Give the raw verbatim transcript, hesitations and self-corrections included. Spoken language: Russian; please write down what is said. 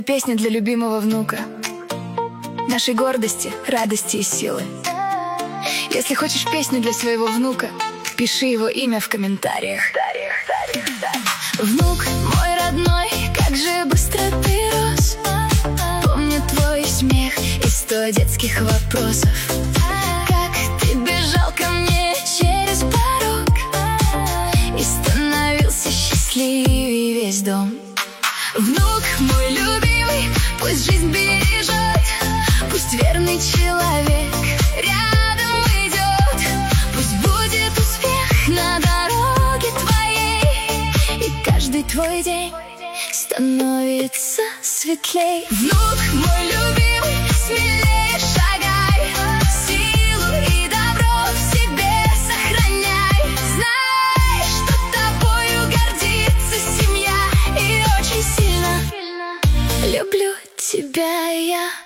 Песня для любимого внука, нашей гордости, радости и силы. Если хочешь песню для своего внука, пиши его имя в комментариях. Внук мой родной, как же быстро ты рос. Помню твой смех и сто детских вопросов. Как ты бежал ко мне через порог и становился счастливее весь дом. Внук мой любимый, пусть жизнь бережет, пусть верный человек рядом идет, пусть будет успех на дороге твоей, и каждый твой день становится светлей. Внук мой любимый, смелее шагай, силу и добро в себе сохраняй. Знай, что тобою гордится семья, и очень сильно люблю тебя я.